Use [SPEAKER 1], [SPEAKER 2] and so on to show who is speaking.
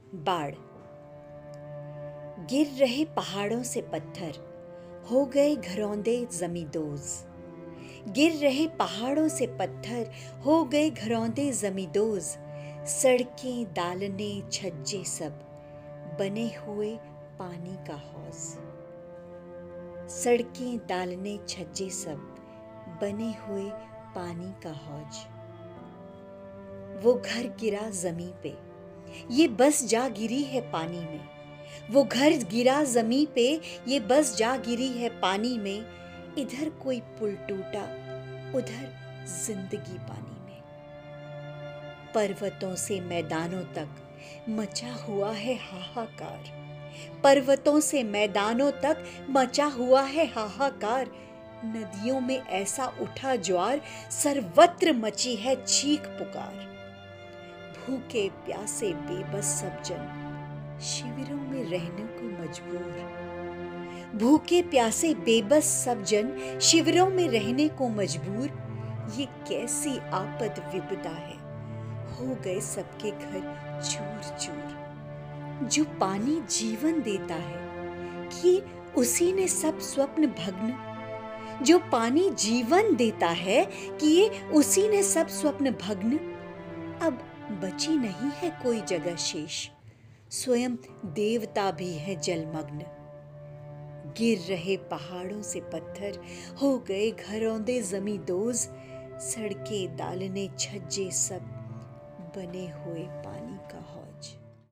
[SPEAKER 1] बाढ़। गिर रहे पहाड़ों से पत्थर, हो गए घरौंदे ज़मींदोज़। गिर रहे पहाड़ों से पत्थर, हो गए घरौंदे ज़मींदोज़। सड़कें दालने छज्जे सब, बने हुए पानी का हौज़। सड़कें दालने छज्जे सब, बने हुए पानी का हौज। वो घर गिरा ज़मीं पे, ये बस जा गिरी है पानी में। वो घर गिरा ज़मीं पे, ये बस जा गिरी है पानी में। इधर कोई पुल टूटा, उधर जिंदगी पानी में। पर्वतों से मैदानों तक मचा हुआ है हाहाकार। पर्वतों से मैदानों तक मचा हुआ है हाहाकार। नदियों में ऐसा उठा ज्वार, सर्वत्र मची है चीख पुकार। भूखे प्यासे बेबस सब जन, शिविरों में रहने को मजबूर। भूखे प्यासे बेबस सब जन, शिविरों में रहने को मजबूर। ये कैसी आपद विपदा है, हो गए सबके घर चूर चूर। जो पानी जीवन देता है, कि उसी ने सब स्वप्न भग्न। जो पानी जीवन देता है, कि ये उसी ने सब स्वप्न भग्न। अब बची नहीं है कोई जगह शेष, स्वयं देवता भी है जलमग्न। गिर रहे पहाड़ों से पत्थर, हो गए घरौंदे ज़मींदोज़। सड़कें दालने छज्जे सब, बने हुए पानी